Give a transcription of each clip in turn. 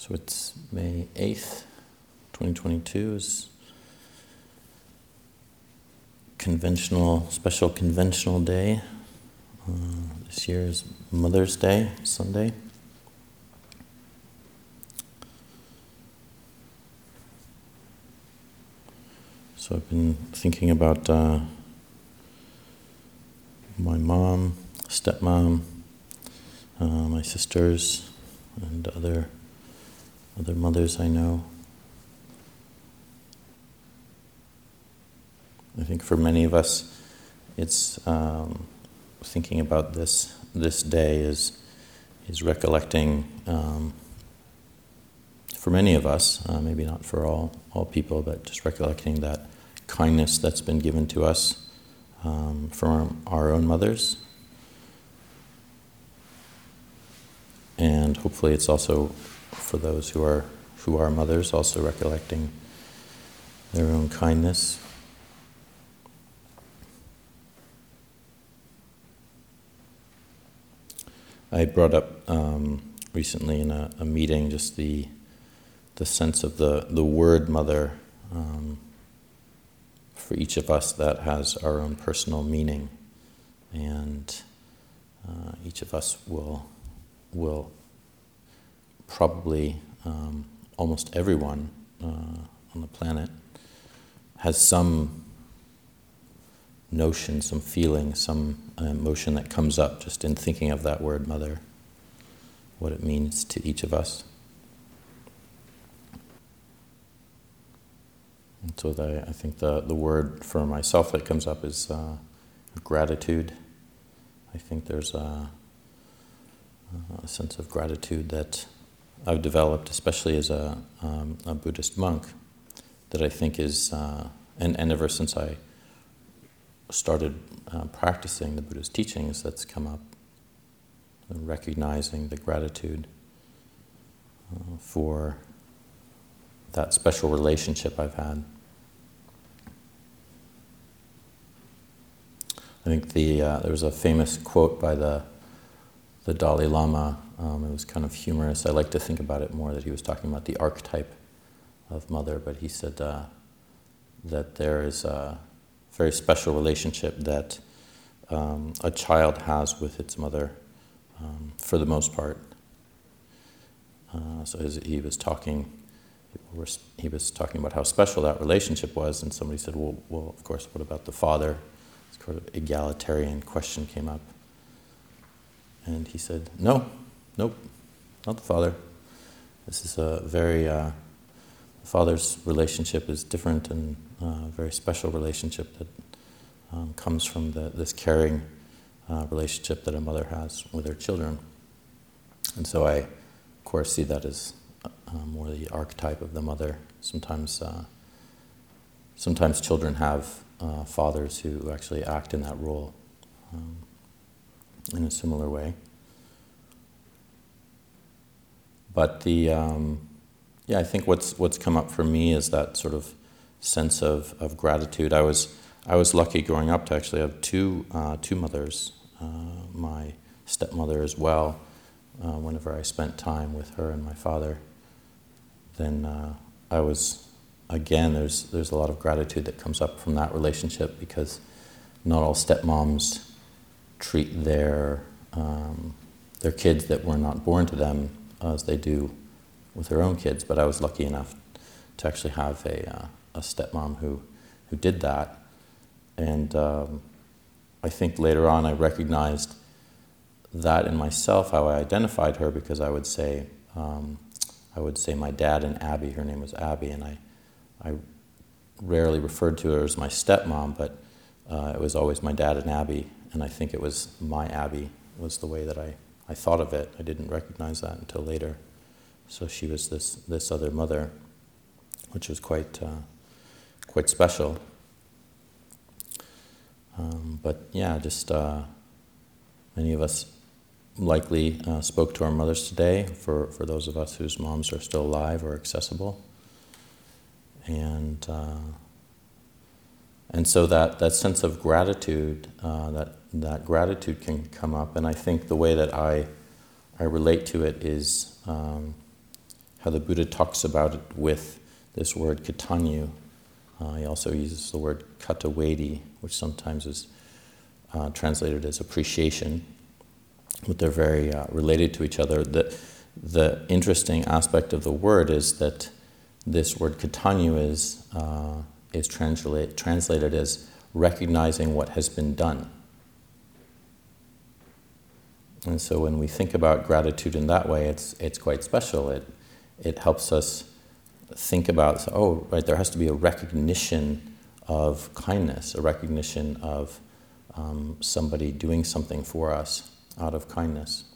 So it's May 8th, 2022 is special conventional day. This year is Mother's Day, Sunday. So I've been thinking about my mom, stepmom, my sisters, and other mothers I know. I think for many of us, it's thinking about this day is recollecting. For many of us, maybe not for all people, but just recollecting that kindness that's been given to us from our own mothers, and hopefully it's also for those who are mothers, also recollecting their own kindness. I brought up recently in a meeting just the sense of the word mother for each of us that has our own personal meaning, and each of us will probably, almost everyone on the planet has some notion, some feeling, some emotion that comes up just in thinking of that word mother, what it means to each of us. And so I think the word for myself that comes up is gratitude. I think there's a sense of gratitude that I've developed, especially as a Buddhist monk, that I think is, and ever since I started practicing the Buddha's teachings, that's come up, recognizing the gratitude for that special relationship I've had. I think there was a famous quote by the Dalai Lama. It was kind of humorous. I like to think about it more that he was talking about the archetype of mother, but he said that there is a very special relationship that a child has with its mother, for the most part. So as he was talking about how special that relationship was, and somebody said, well, of course, what about the father? This sort of egalitarian question came up. And he said, nope, not the father. This is a very, the father's relationship is different and a very special relationship that comes from this caring relationship that a mother has with her children. And so I, of course, see that as more the archetype of the mother. Sometimes children have fathers who actually act in that role in a similar way. But I think what's come up for me is that sort of sense of gratitude. I was lucky growing up to actually have two mothers, my stepmother as well. Whenever I spent time with her and my father, then I was, again, there's a lot of gratitude that comes up from that relationship, because not all stepmoms treat their kids that were not born to them as they do with their own kids. But I was lucky enough to actually have a stepmom who did that. And I think later on I recognized that in myself, how I identified her, because I would say my dad and Abby, her name was Abby, and I rarely referred to her as my stepmom, but it was always my dad and Abby, and I think it was my Abby was the way that I thought of it. I didn't recognize that until later. So she was this other mother, which was quite special. But yeah, just many of us likely spoke to our mothers today, for those of us whose moms are still alive or accessible. And so that sense of gratitude, that gratitude can come up. And I think the way that I relate to it is the Buddha talks about it with this word katanyu. He also uses the word katawedi, which sometimes is translated as appreciation, but they're very related to each other. The interesting aspect of the word is that this word katanyu is translated as recognizing what has been done. And so when we think about gratitude in that way, it's quite special. It helps us think about, right, there has to be a recognition of kindness, a recognition of somebody doing something for us out of kindness.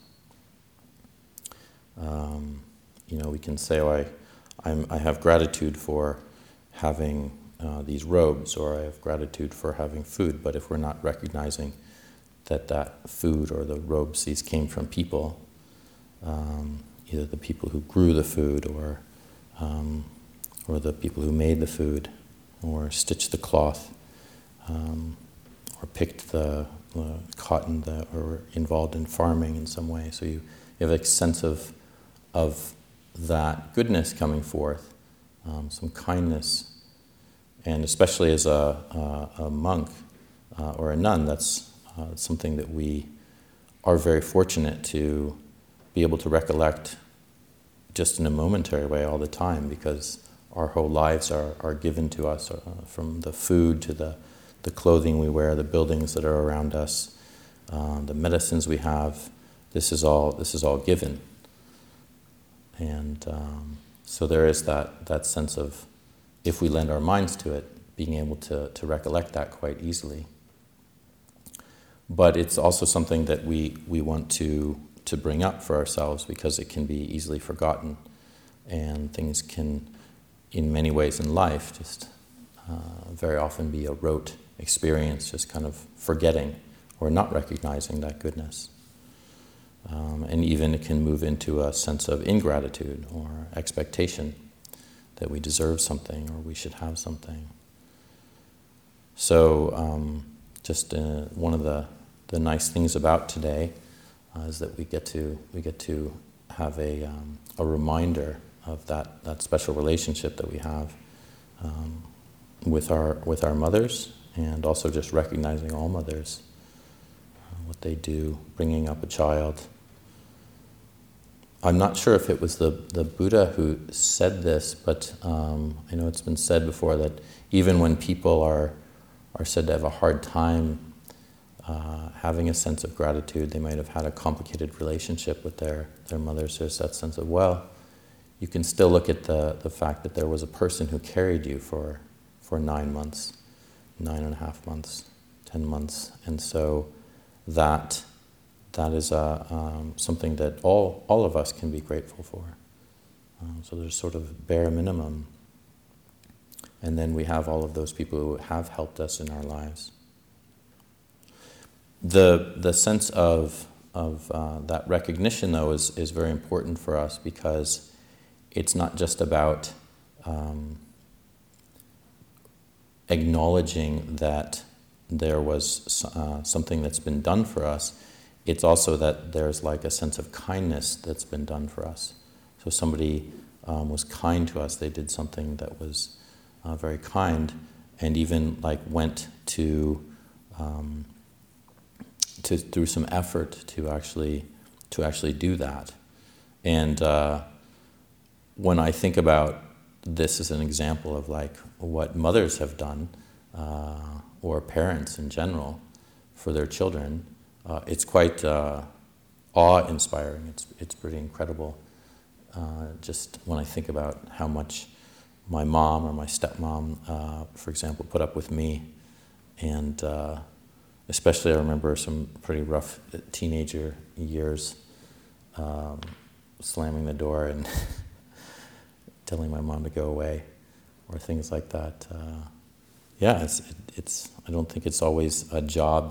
We can say, I have gratitude for having these robes, or I have gratitude for having food, but if we're not recognizing that food or the robes, these came from people, either the people who grew the food, or the people who made the food, or stitched the cloth, or picked the cotton, or involved in farming in some way. So you have a sense of that goodness coming forth, some kindness, and especially as a monk or a nun, that's something that we are very fortunate to be able to recollect just in a momentary way all the time, because our whole lives are given to us, from the food to the clothing we wear, the buildings that are around us, the medicines we have. This is all given. And so there is that sense of, if we lend our minds to it, being able to recollect that quite easily. But it's also something that we want to bring up for ourselves, because it can be easily forgotten, and things can, in many ways in life, just very often be a rote experience, just kind of forgetting or not recognizing that goodness. And even it can move into a sense of ingratitude or expectation that we deserve something or we should have something. So just one of the nice things about today is that we get to have a reminder of that special relationship that we have with our mothers, and also just recognizing all mothers, what they do, bringing up a child. I'm not sure if it was the Buddha who said this, but I know it's been said before that even when people are said to have a hard time having a sense of gratitude, they might have had a complicated relationship with their mothers. There's that sense of, well, you can still look at the fact that there was a person who carried you for 9 months, 9.5 months, 10 months, and so that is something that all of us can be grateful for. So there's sort of bare minimum, and then we have all of those people who have helped us in our lives. The sense of that recognition, though, is very important for us, because it's not just about acknowledging that there was something that's been done for us. It's also that there's like a sense of kindness that's been done for us. So somebody was kind to us, they did something that was very kind, and even like went to through some effort to actually do that. And when I think about this as an example of like what mothers have done, or parents in general, for their children, it's quite awe-inspiring. It's pretty incredible. Just when I think about how much my mom or my stepmom, for example, put up with me, and especially I remember some pretty rough teenager years, slamming the door and telling my mom to go away, or things like that. It's. I don't think it's always a job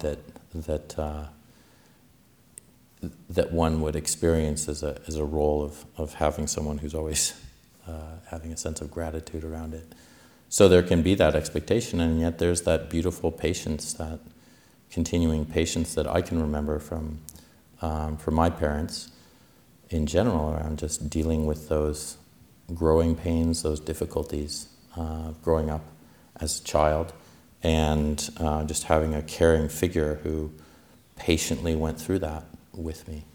that one would experience as a role of having someone who's always having a sense of gratitude around it. So there can be that expectation, and yet there's that beautiful patience, that continuing patience that I can remember from my parents in general, around just dealing with those growing pains, those difficulties growing up as a child, and just having a caring figure who patiently went through that with me,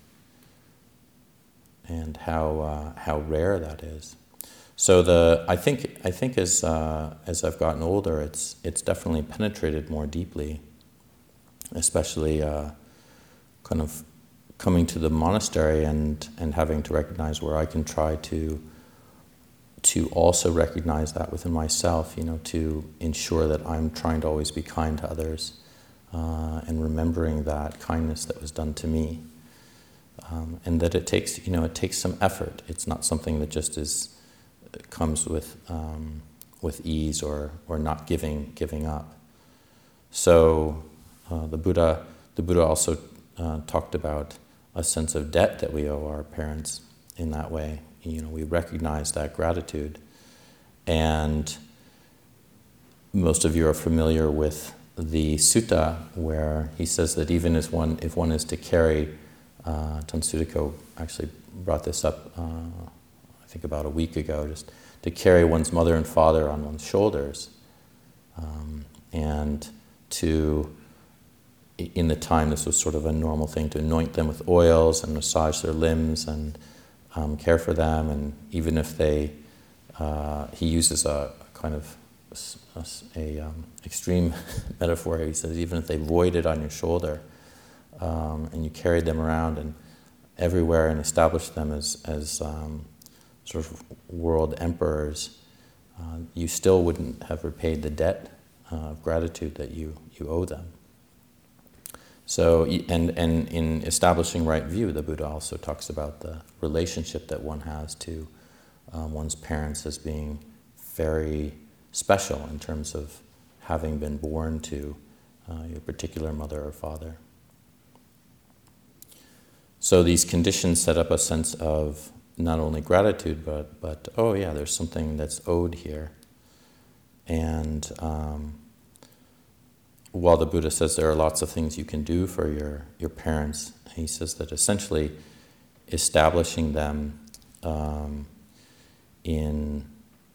and how rare that is. So I think as I've gotten older, it's definitely penetrated more deeply, especially kind of coming to the monastery and having to recognize where I can try to also recognize that within myself, to ensure that I'm trying to always be kind to others, and remembering that kindness that was done to me, and that it takes some effort. It's not something that just comes with ease or not giving up. So the Buddha also talked about a sense of debt that we owe our parents in that way. We recognize that gratitude, and most of you are familiar with the sutta where he says that even if one is to carry, Tansudiko actually brought this up I think about a week ago, just to carry one's mother and father on one's shoulders, and in the time this was sort of a normal thing, to anoint them with oils and massage their limbs and care for them, and even if he uses a kind of extreme metaphor here. He says even if they voided on your shoulder, and you carried them around and everywhere and established them as sort of world emperors, you still wouldn't have repaid the debt of gratitude that you owe them. So, and in establishing right view, the Buddha also talks about the relationship that one has to one's parents as being very special in terms of having been born to your particular mother or father. So these conditions set up a sense of not only gratitude, but oh yeah, there's something that's owed here. And while the Buddha says there are lots of things you can do for your parents, he says that essentially establishing them in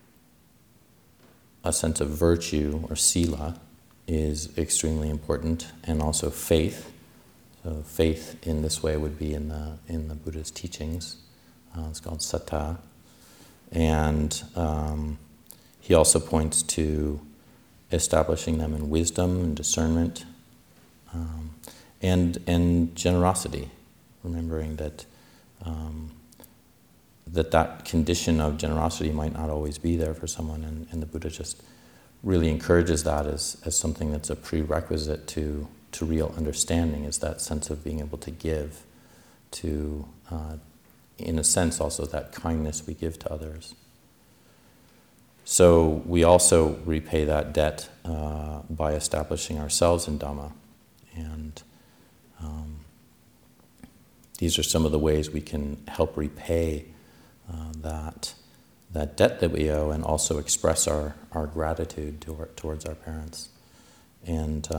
a sense of virtue or sila is extremely important, and also faith. So faith in this way would be in the Buddha's teachings. It's called satta, and he also points to establishing them in wisdom and discernment, and generosity, remembering that that condition of generosity might not always be there for someone, and the Buddha just really encourages that as something that's a prerequisite to real understanding, is that sense of being able to give, to, in a sense, also that kindness we give to others. So we also repay that debt by establishing ourselves in Dhamma, and these are some of the ways we can help repay that debt that we owe, and also express our gratitude towards our parents. And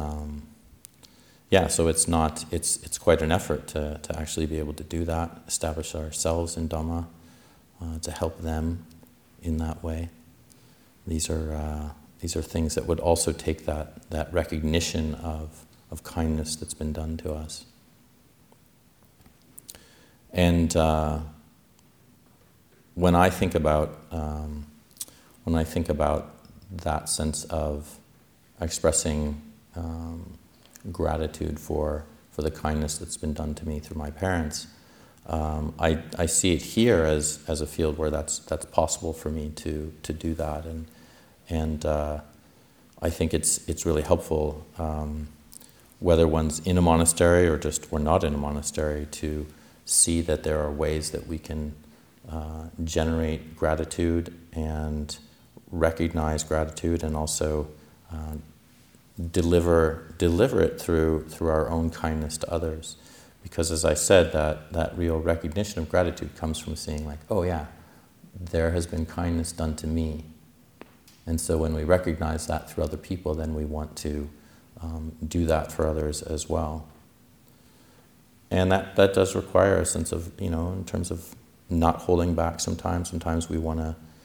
so it's quite an effort to actually be able to do that, establish ourselves in Dhamma, to help them in that way. These are things that would also take that recognition of kindness that's been done to us. And when I think about that sense of expressing gratitude for the kindness that's been done to me through my parents, I see it here as a field where that's possible for me to do that, and I think it's really helpful, whether one's in a monastery or just we're not in a monastery, to see that there are ways that we can generate gratitude and recognize gratitude, and also deliver it through our own kindness to others. Because as I said, that real recognition of gratitude comes from seeing like, oh yeah, there has been kindness done to me. And so when we recognize that through other people, then we want to do that for others as well. And that does require a sense of, in terms of not holding back sometimes. Sometimes we want to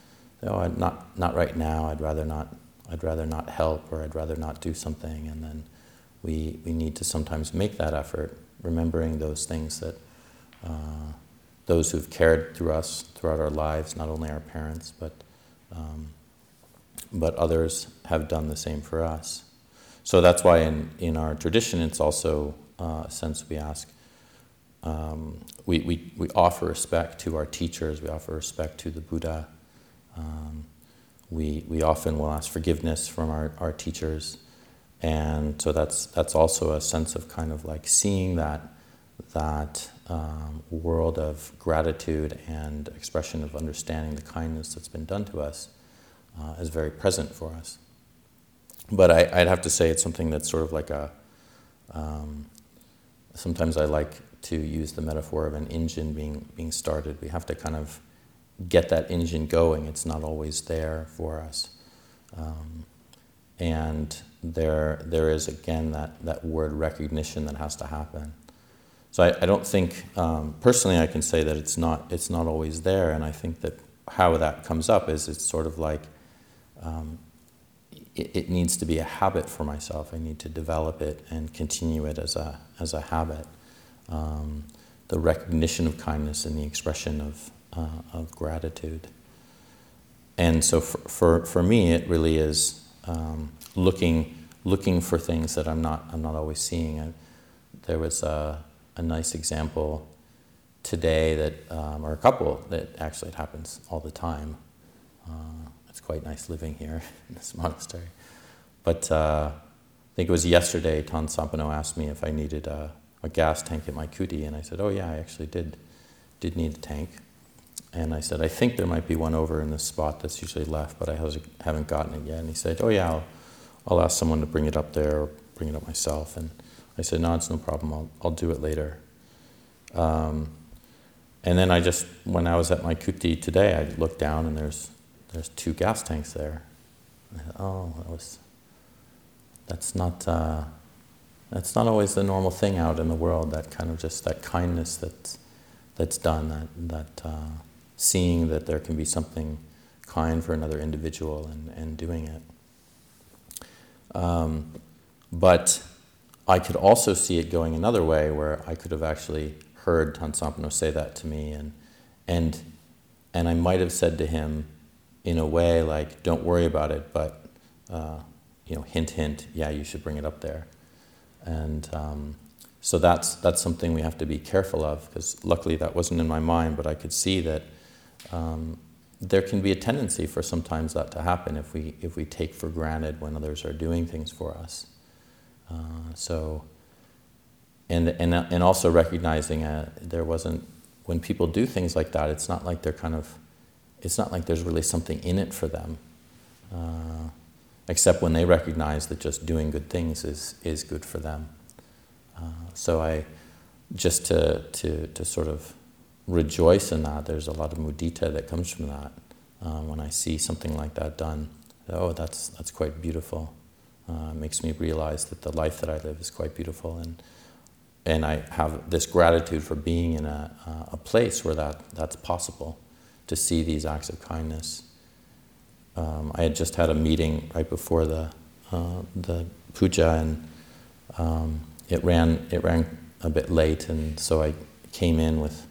oh, not right now. I'd rather not help, or I'd rather not do something. And then we need to sometimes make that effort, remembering those things that those who've cared through us throughout our lives, not only our parents, but others have done the same for us. So that's why in our tradition, it's also a sense we ask, we offer respect to our teachers, we offer respect to the Buddha. We often will ask forgiveness from our teachers. And so that's also a sense of kind of like seeing that world of gratitude and expression of understanding the kindness that's been done to us is very present for us. But I'd have to say it's something that's sort of like sometimes I like to use the metaphor of an engine being started. We have to kind of get that engine going. It's not always there for us. And there is, again, that word recognition that has to happen. So I don't think, personally I can say that it's not always there, and I think that how that comes up is it's sort of like, it needs to be a habit for myself. I need to develop it and continue it as a habit. The recognition of kindness and the expression of gratitude. And so for me, it really is looking for things that I'm not always seeing. There was a nice example today that, or a couple that actually it happens all the time. It's quite nice living here in this monastery. But I think it was yesterday, Tan Sampano asked me if I needed a gas tank at my kuti, and I said, oh yeah, I actually did need a tank. And I said, I think there might be one over in this spot that's usually left, but I haven't gotten it yet. And he said, oh yeah, I'll ask someone to bring it up there, or bring it up myself. And I said, no, it's no problem, I'll do it later. And then when I was at my kuti today, I looked down and there's 2 gas tanks there. I thought, oh, that's not always the normal thing out in the world. That kind of just that kindness that's done. That seeing that there can be something kind for another individual and doing it. But I could also see it going another way, where I could have actually heard Tan Sampano say that to me, and I might have said to him, in a way like, don't worry about it, but hint, hint, yeah, you should bring it up there. And so that's something we have to be careful of, because luckily that wasn't in my mind, but I could see that there can be a tendency for sometimes that to happen if we take for granted when others are doing things for us. And also recognizing when people do things like that, it's not like there's really something in it for them, except when they recognize that just doing good things is good for them. So I just to sort of rejoice in that. There's a lot of mudita that comes from that. When I see something like that done, oh, that's quite beautiful. It makes me realize that the life that I live is quite beautiful, and I have this gratitude for being in a place where that's possible, to see these acts of kindness. I had just had a meeting right before the puja, and it ran a bit late, and so I came in with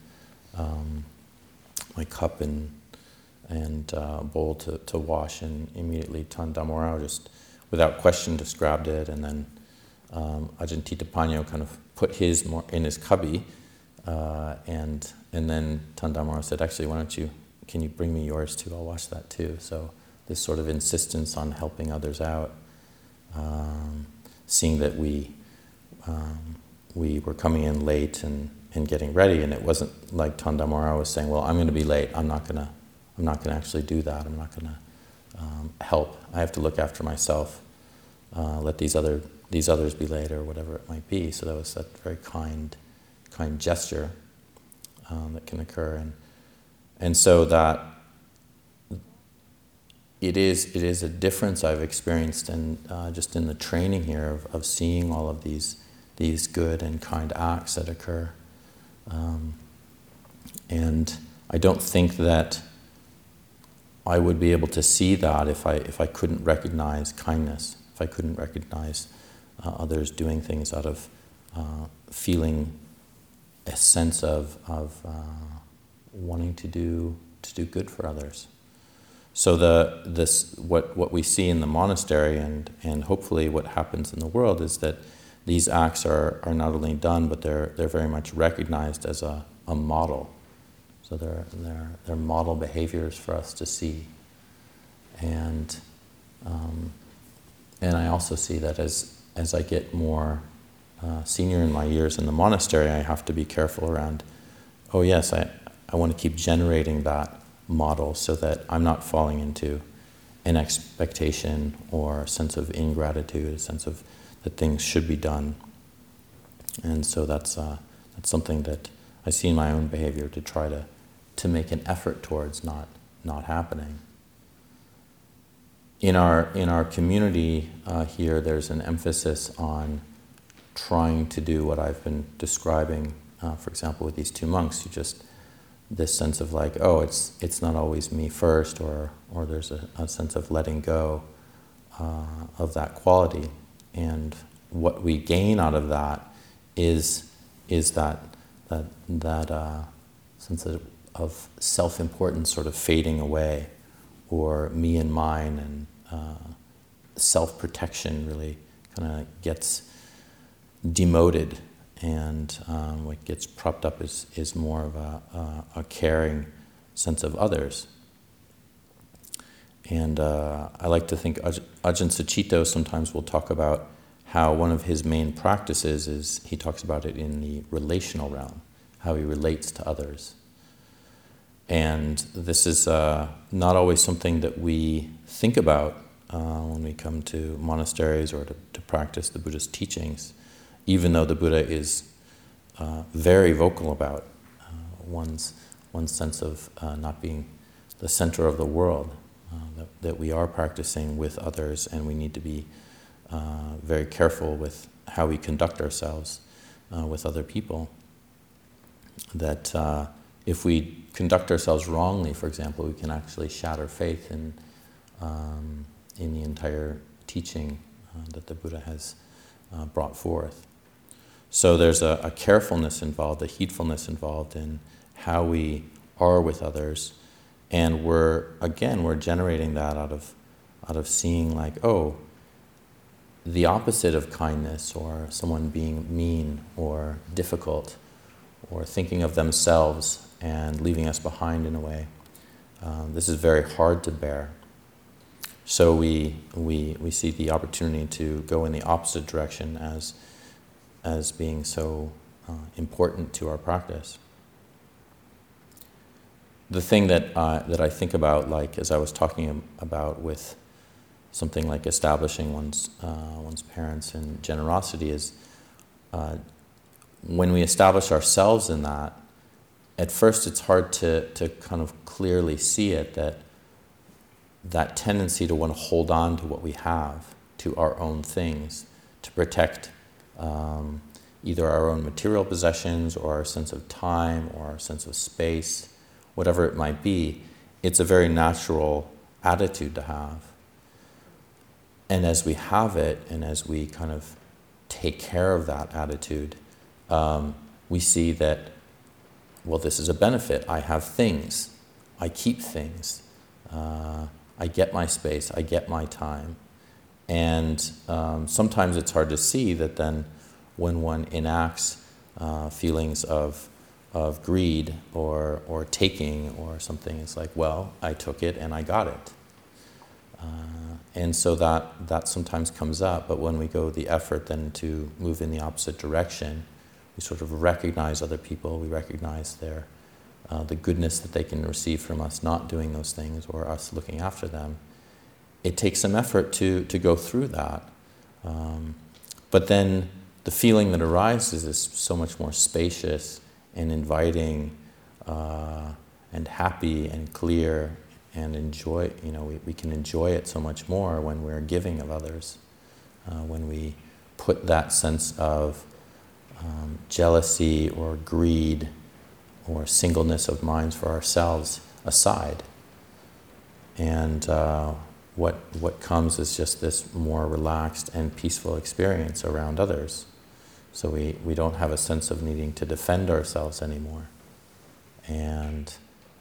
my cup and bowl to wash, and immediately Tan Damorao just without question just grabbed it, and then Ajahn Titapanyo kind of put his more in his cubby, and then Tan Damorao said, actually, can you bring me yours too? I'll wash that too. So this sort of insistence on helping others out, seeing that we were coming in late and getting ready, and it wasn't like Tan Damorao was saying, well, I'm going to be late, I'm not going to actually do that, I'm not going to help, I have to look after myself, let these others be late, or whatever it might be. So that was that very kind gesture that can occur, and so that it is a difference I've experienced, and just in the training here of seeing all of these good and kind acts that occur, and I don't think that I would be able to see that if I couldn't recognize kindness, if I couldn't recognize others doing things out of feeling a sense of wanting to do good for others. So what we see in the monastery and hopefully what happens in the world is that these acts are not only done, but they're very much recognized as a model. So they're model behaviors for us to see. And I also see that as I get more senior in my years in the monastery, I have to be careful around, oh yes, I want to keep generating that model so that I'm not falling into an expectation or a sense of ingratitude, a sense of that things should be done. And so that's something that I see in my own behavior to try to make an effort towards not happening. In our community here, there's an emphasis on trying to do what I've been describing, for example, with these two monks. This sense of like, oh, it's not always me first, or there's a sense of letting go of that quality. And what we gain out of that is that sense of self-importance sort of fading away, or me and mine, and self-protection really kind of gets demoted, and what gets propped up is more of a caring sense of others. And I like to think Ajahn Sucitto sometimes will talk about how one of his main practices is, he talks about it in the relational realm, how he relates to others. And this is not always something that we think about when we come to monasteries or to practice the Buddha's teachings, even though the Buddha is very vocal about one's sense of not being the center of the world, that we are practicing with others, and we need to be very careful with how we conduct ourselves with other people. That if we conduct ourselves wrongly, for example, we can actually shatter faith in the entire teaching that the Buddha has brought forth. So there's a carefulness involved, a heedfulness involved in how we are with others, and we're generating that out of seeing like, oh, the opposite of kindness, or someone being mean or difficult, or thinking of themselves and leaving us behind in a way. This is very hard to bear. So we see the opportunity to go in the opposite direction as being so important to our practice. The thing that I think about, like as I was talking about with something like establishing one's parents and generosity, is when we establish ourselves in that, at first it's hard to kind of clearly see it, that tendency to want to hold on to what we have, to our own things, to protect either our own material possessions or our sense of time or our sense of space, whatever it might be. It's a very natural attitude to have. And as we have it, and as we kind of take care of that attitude, we see that, well, this is a benefit. I have things. I keep things. I get my space. I get my time. And sometimes it's hard to see that then when one enacts feelings of greed or taking or something, it's like, well, I took it and I got it. And so that sometimes comes up, but when we go the effort then to move in the opposite direction, we sort of recognize other people, we recognize the goodness that they can receive from us not doing those things or us looking after them. It takes some effort to go through that. But then the feeling that arises is so much more spacious and inviting and happy and clear, and enjoy, we can enjoy it so much more when we're giving of others, when we put that sense of jealousy or greed or singleness of minds for ourselves aside. And what comes is just this more relaxed and peaceful experience around others. So we don't have a sense of needing to defend ourselves anymore. And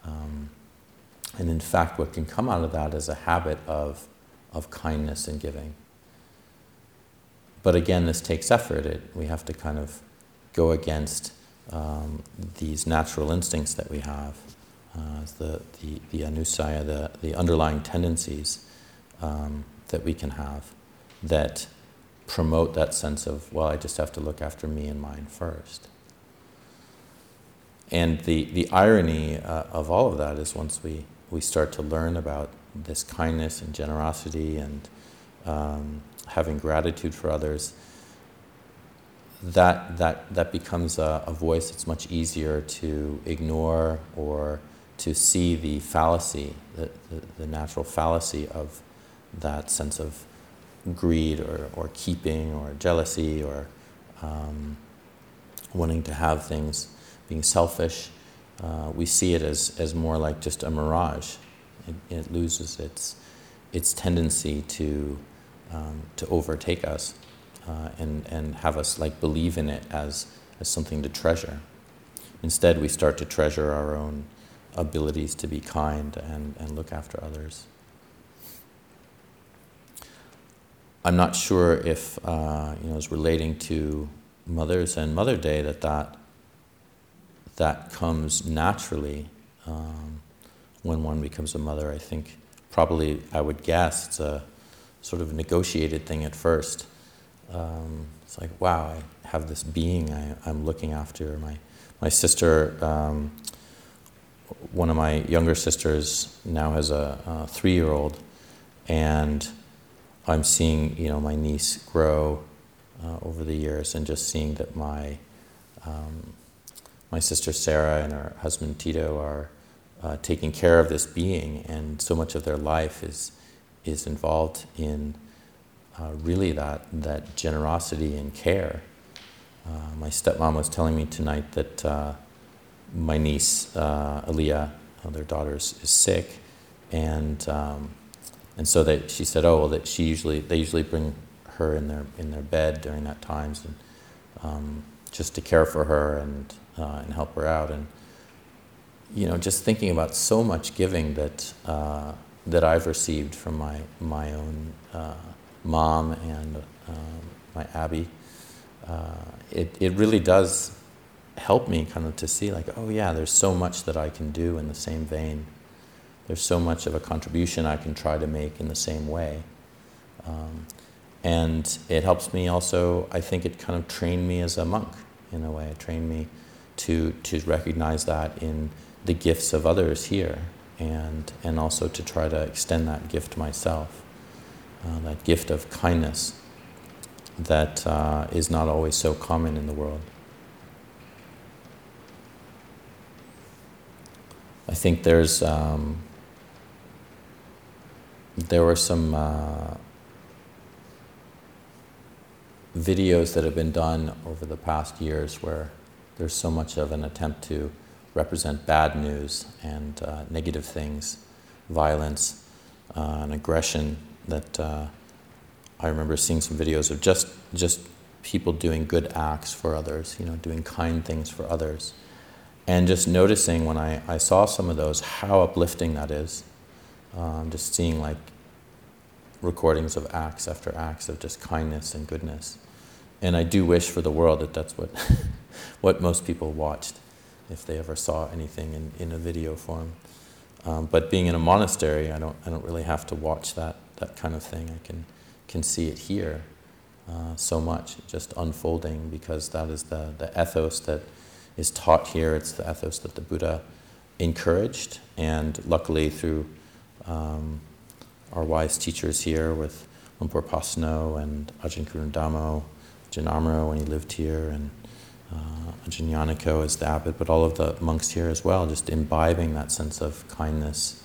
in fact, what can come out of that is a habit of kindness and giving. But again, this takes effort. We have to kind of go against these natural instincts that we have, the anusaya, the underlying tendencies that we can have that promote that sense of, well, I just have to look after me and mine first. And the irony of all of that is once we start to learn about this kindness and generosity and having gratitude for others, that becomes a voice that's much easier to ignore or to see the fallacy, the natural fallacy of that sense of greed or keeping or jealousy or wanting to have things, being selfish. We see it as more like just a mirage. It loses its tendency to overtake us and have us like believe in it as something to treasure. Instead, we start to treasure our own abilities to be kind and look after others. I'm not sure if as relating to mothers and Mother Day that comes naturally when one becomes a mother. I think probably, I would guess, it's a sort of negotiated thing at first. It's like, wow, I have this being I'm looking after. My sister, one of my younger sisters now has a 3-year-old, and I'm seeing my niece grow over the years, and just seeing that my sister Sarah and her husband Tito are taking care of this being, and so much of their life is involved in really that generosity and care. My stepmom was telling me tonight that my niece Aliyah, their daughter, is sick, and so that she said, that they usually bring her in their bed during that times, and just to care for her and help her out, and just thinking about so much giving that I've received from my own mom and my Abby. It really does help me kind of to see like, oh yeah, there's so much that I can do in the same vein. There's so much of a contribution I can try to make in the same way. And it helps me also, I think it kind of trained me as a monk in a way. It trained me to recognize that in the gifts of others here, and also to try to extend that gift myself, that gift of kindness that is not always so common in the world. I think there were some videos that have been done over the past years where there's so much of an attempt to represent bad news and negative things, violence and aggression, that I remember seeing some videos of just people doing good acts for others, doing kind things for others. And just noticing when I saw some of those, how uplifting that is. Just seeing like recordings of acts after acts of just kindness and goodness. And I do wish for the world that that's what what most people watched, if they ever saw anything in a video form. But being in a monastery, I don't really have to watch that kind of thing. I can see it here so much, just unfolding, because that is the ethos that is taught here. It's the ethos that the Buddha encouraged, and luckily through our wise teachers here with Lumpur Pasno and Ajahn Kurundamo, Ajahn Amaro when he lived here, and Ajahn Yaniko as the abbot, but all of the monks here as well, just imbibing that sense of kindness,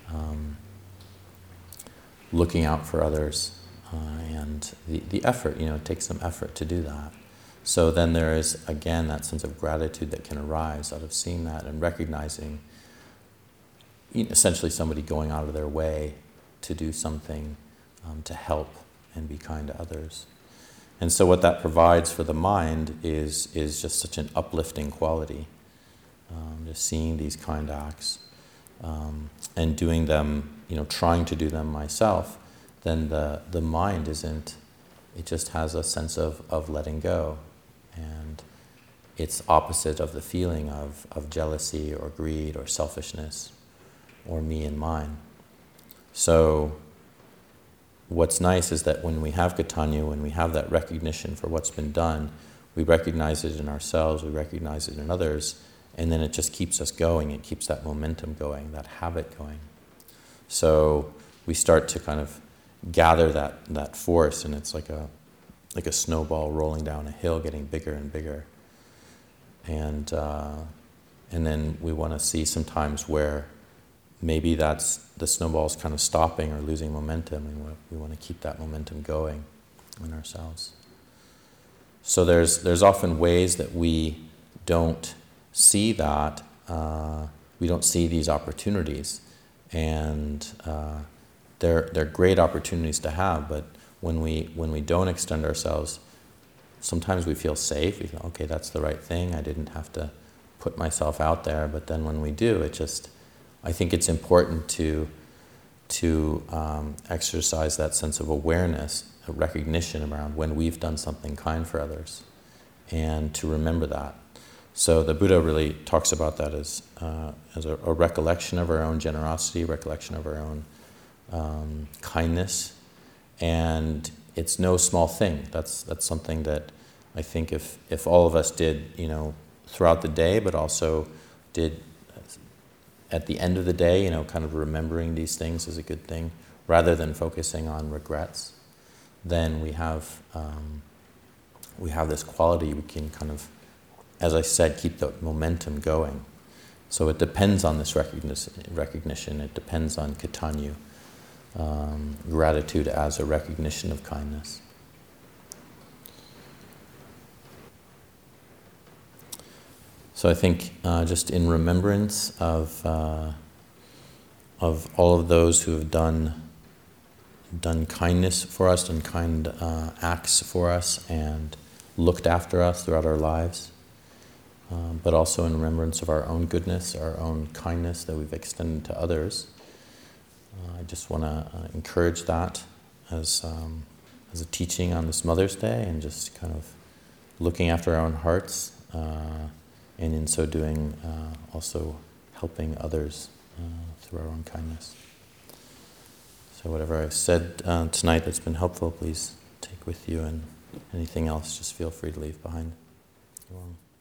looking out for others, and the effort, it takes some effort to do that. So then there is, again, that sense of gratitude that can arise out of seeing that and recognizing, essentially somebody going out of their way to do something to help and be kind to others. And so what that provides for the mind is just such an uplifting quality. Just seeing these kind acts and doing them, trying to do them myself, then the mind isn't, it just has a sense of letting go. And it's opposite of the feeling of jealousy or greed or selfishness or me and mine. So what's nice is that when we have Caitanya, when we have that recognition for what's been done, we recognize it in ourselves, we recognize it in others, and then it just keeps us going. It keeps that momentum going, that habit going. So we start to kind of gather that force, and it's like a snowball rolling down a hill, getting bigger and bigger. And then we want to see sometimes where maybe that's the snowball's kind of stopping or losing momentum, and we want to keep that momentum going in ourselves. So there's often ways that we don't see that, we don't see these opportunities, and they're great opportunities to have. But when we don't extend ourselves, sometimes we feel safe. We feel, okay, that's the right thing. I didn't have to put myself out there. But then when we do, I think it's important to exercise that sense of awareness, a recognition around when we've done something kind for others, and to remember that. So the Buddha really talks about that as a recollection of our own generosity, recollection of our own kindness, and it's no small thing. That's something that I think if all of us did, throughout the day, but also did at the end of the day, kind of remembering these things is a good thing, rather than focusing on regrets. Then we have this quality. We can kind of, as I said, keep the momentum going. So it depends on this recognition. It depends on Caitanya, gratitude as a recognition of kindness. So I think just in remembrance of all of those who have done kindness for us, done kind acts for us, and looked after us throughout our lives, but also in remembrance of our own goodness, our own kindness that we've extended to others. I just want to encourage that as a teaching on this Mother's Day, and just kind of looking after our own hearts, and in so doing also helping others through our own kindness. So whatever I've said tonight that's been helpful, please take with you, and anything else, just feel free to leave behind. You're welcome.